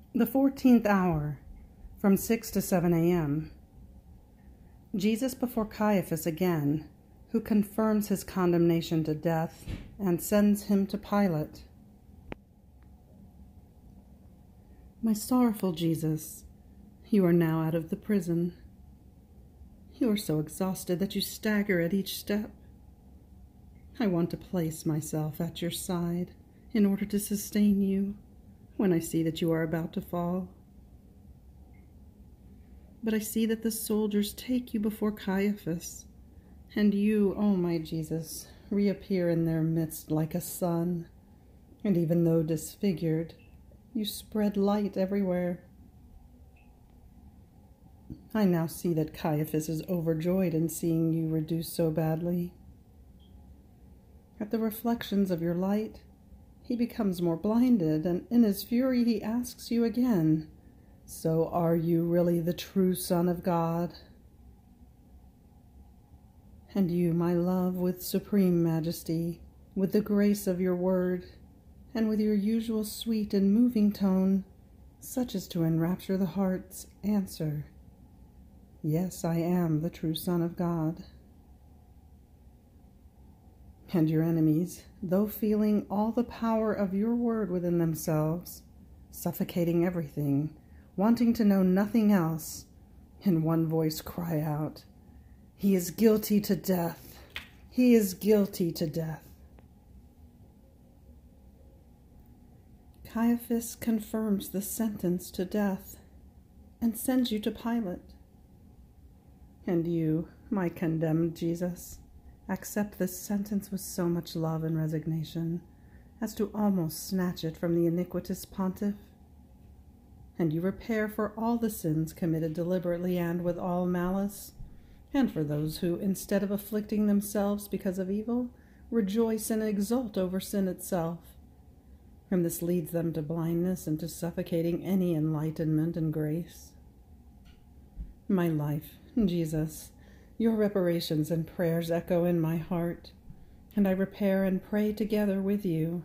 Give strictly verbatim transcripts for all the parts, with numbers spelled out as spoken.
The fourteenth hour, from six to seven a.m. Jesus before Caiaphas again, who confirms his condemnation to death and sends him to Pilate. My sorrowful Jesus, you are now out of the prison. You are so exhausted that you stagger at each step. I want to place myself at your side in order to sustain you when I see that you are about to fall. But I see that the soldiers take you before Caiaphas, and you, O my Jesus, reappear in their midst like a sun, and even though disfigured, you spread light everywhere. I now see that Caiaphas is overjoyed in seeing you reduced so badly. At the reflections of your light, he becomes more blinded, and in his fury he asks you again, "So are you really the true Son of God?" And you, my love, with supreme majesty, with the grace of your word, and with your usual sweet and moving tone, such as to enrapture the hearts, answer, "Yes, I am the true Son of God." And your enemies, though feeling all the power of your word within themselves, suffocating everything, wanting to know nothing else, in one voice cry out, "He is guilty to death! He is guilty to death!" Caiaphas confirms the sentence to death and sends you to Pilate. And you, my condemned Jesus, accept this sentence with so much love and resignation as to almost snatch it from the iniquitous pontiff. And you repair for all the sins committed deliberately and with all malice, and for those who, instead of afflicting themselves because of evil, rejoice and exult over sin itself. And this leads them to blindness and to suffocating any enlightenment and grace. My life, Jesus, your reparations and prayers echo in my heart, and I repair and pray together with you.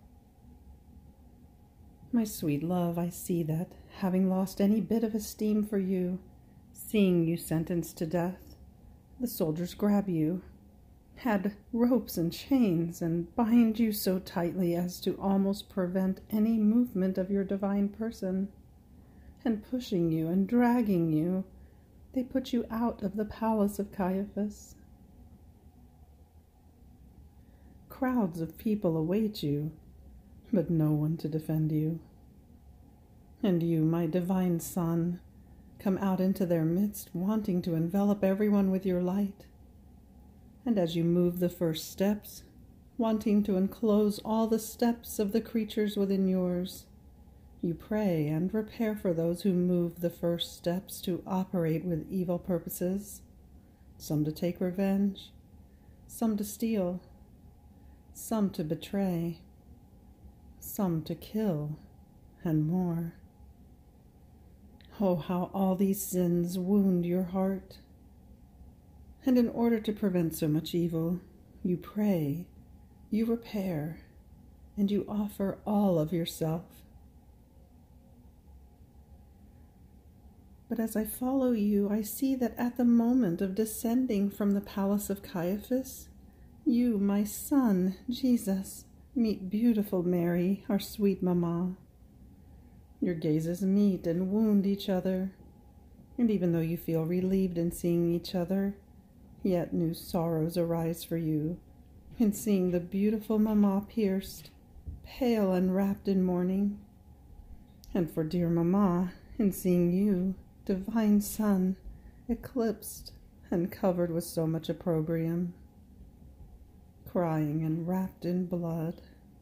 My sweet love, I see that, having lost any bit of esteem for you, seeing you sentenced to death, the soldiers grab you, had ropes and chains, and bind you so tightly as to almost prevent any movement of your divine person, and pushing you and dragging you, they put you out of the palace of Caiaphas. Crowds of people await you, but no one to defend you. And you, my divine Son, come out into their midst, wanting to envelop everyone with your light. And as you move the first steps, wanting to enclose all the steps of the creatures within yours, you pray and repair for those who move the first steps to operate with evil purposes, some to take revenge, some to steal, some to betray, some to kill, and more. Oh, how all these sins wound your heart. And in order to prevent so much evil, you pray, you repair, and you offer all of yourself. But as I follow you, I see that at the moment of descending from the palace of Caiaphas, you, my Son, Jesus, meet beautiful Mary, our sweet Mamma. Your gazes meet and wound each other, and even though you feel relieved in seeing each other, yet new sorrows arise for you in seeing the beautiful Mamma pierced, pale and wrapped in mourning, and for dear Mamma in seeing you, divine Son, eclipsed and covered with so much opprobrium, crying and wrapped in blood.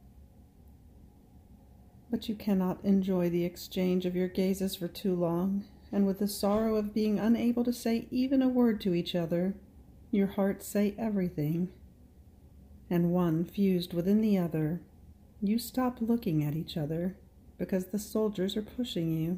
But you cannot enjoy the exchange of your gazes for too long, and with the sorrow of being unable to say even a word to each other, your hearts say everything, and one fused within the other, you stop looking at each other because the soldiers are pushing you.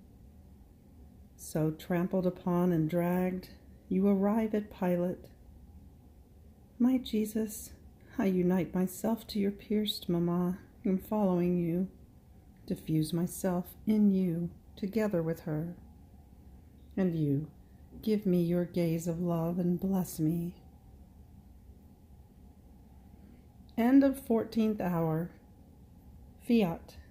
So, trampled upon and dragged, you arrive at Pilate. My Jesus, I unite myself to your pierced Mamma in following you, diffuse myself in you together with her. And you, give me your gaze of love and bless me. End of fourteenth hour. Fiat.